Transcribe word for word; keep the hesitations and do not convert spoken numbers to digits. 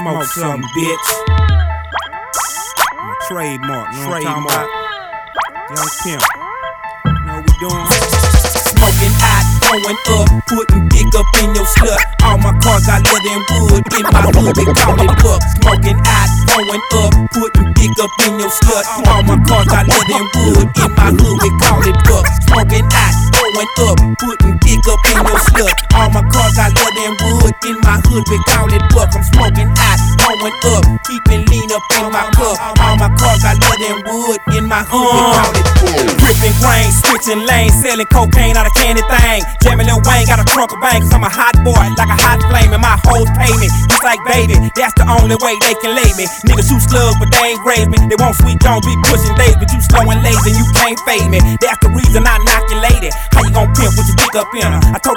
Smoke something, bitch. My trademark, know what I'm talking about? Young Pimp. Know what we doing? Smoking hot, going up, putting dick up in your slut. All my cars got leather and wood, in my hood they call it buck. Smoking hot, going up, putting dick up in your slut. All my cars got leather and wood, in my hood we call it buck. Smoking hot, going up, putting dick up in your slut. All my cars got leather and wood, in my hood we call it buck. I'm smoking hot, going up, keeping lean up in my cup. All my cars got leather and wood, in my hood we call it buck. Ripping grain, switching lanes, selling cocaine out of candy thing. Jamming Lil Wayne, got a trunk of bang, cause I'm a hot boy, like a hot flame, and my hoes pay me, just like baby, that's the only way they can lay me. Niggas shoot slugs, but they ain't raise me. They want sweet Jones, be pushing days, but you slow and lazy, and you can't fade me. That's the reason I knock your lady. How you gon' pimp with your dick up in her? I told her